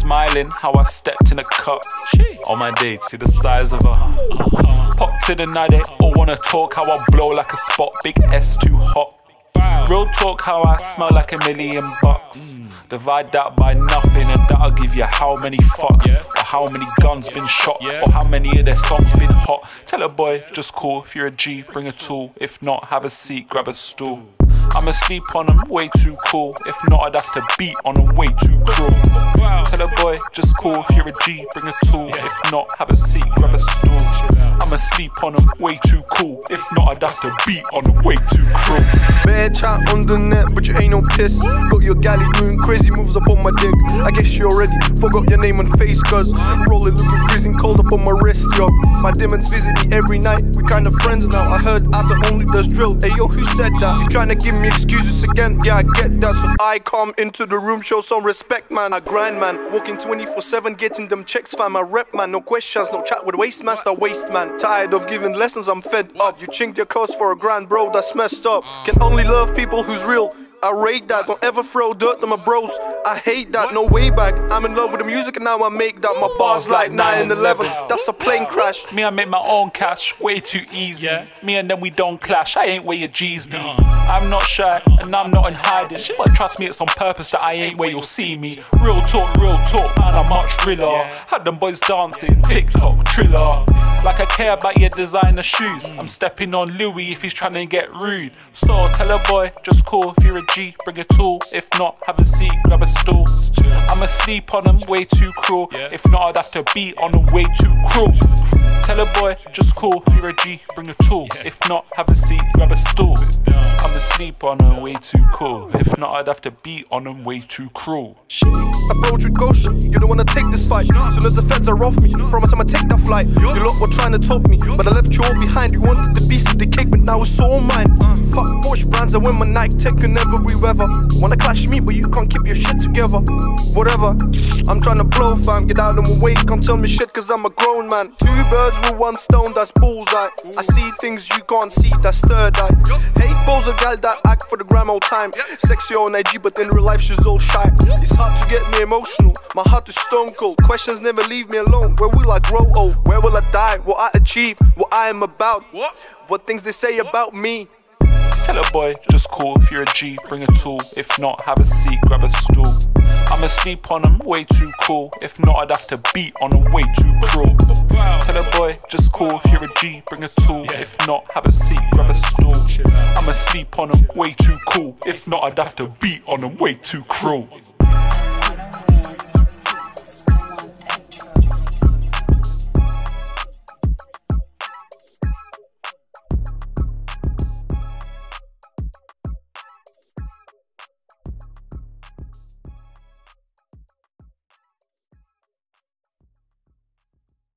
smiling how I stepped in a cup. On my date, see the size of her. Pop to the night, they all wanna talk how I blow like a spot. Big S too hot. Real talk how I smell like $1,000,000. Divide that by nothing and that'll give you how many fucks, or how many guns been shot, or how many of their songs been hot. Tell a boy, just call. If you're a G, bring a tool. If not, have a seat, grab a stool. I'ma sleep on them, way too cool. If not, I'd have to beat on them, way too cruel. Tell a boy, just call. If you're a G, bring a tool. If not, have a seat, grab a stool. I'ma sleep on them, way too cool. If not, I'd have to beat on them, way too cruel. Bad chat on the net, but you ain't no piss. Got your galley doing crazy moves up on my dick. I guess you already forgot your name and face, cause rolling looking freezing cold up on my wrist, yo. My demons visit me every night, we kinda friends now. I heard Arthur only does drill. Hey yo, who said that? You tryna give me excuses again? Yeah, I get that. So if I come into the room, show some respect, man. I grind, man. Walking 24/7, getting them checks, fam. I rep, man. No questions, no chat with waste master, waste, man. Tired of giving lessons, I'm fed up. You chinked your cost for $1,000, bro, that's messed up. Can only love people who's real. I rate that, don't ever throw dirt on my bros. I hate that, no way back. I'm in love with the music and now I make that. My bars like 9/11, that's a plane crash. Me, I make my own cash, way too easy. Me and them, we don't clash, I ain't where your G's be. I'm not shy, and I'm not in hiding. But trust me, it's on purpose that I ain't where you'll see me. Real talk, man, I'm much realer. Had them boys dancing, TikTok, Triller. Like I care about your designer shoes. I'm stepping on Louis if he's trying to get rude. So tell a boy, just call. If you're a G, bring a tool. If not, have a seat, grab a stool. I'ma sleep on them, way too cruel. If not, I'd have to beat on them, way too cruel. Tell a boy, just call. If you're a G, bring a tool. If not, have a seat, grab a stool. I'ma sleep on them, way too cool. If not, I'd have to beat on them, way too cruel. Approach with caution, you don't wanna take this fight. Soon as the feds are off me, promise I'ma take that flight. You lot were trying to top me, but I left you all behind. You wanted the piece of the cake, but now it's all mine. Fuck Porsche brands, I win my Nike Tech and every weather. Wanna clash me, but you can't keep your shit together. Whatever, I'm trying to blow, fam. Get out of my way, can't tell me shit, cause I'm a grown man. 2 birds with 1 stone, that's bullseye. I see things you can't see, that's third eye. Hate balls a gal that act for the gram all time. Sexy on IG, but in real life she's all shy. It's hard to get me emotional, my heart is stone cold. Questions never leave me alone. Where will I grow old? Where will I die? What I achieve? What I am about? What things they say about me? Tell a boy, just call. If you're a G, bring a tool. If not, have a seat, grab a stool. I'ma sleep on them, way too cool. If not, I'd have to beat on them, way too cruel. Tell a boy, just call. If you're a G, bring a tool. If not, have a seat, grab a stool. I'ma sleep on them, way too cool. If not, I'd have to beat on them, way too cruel.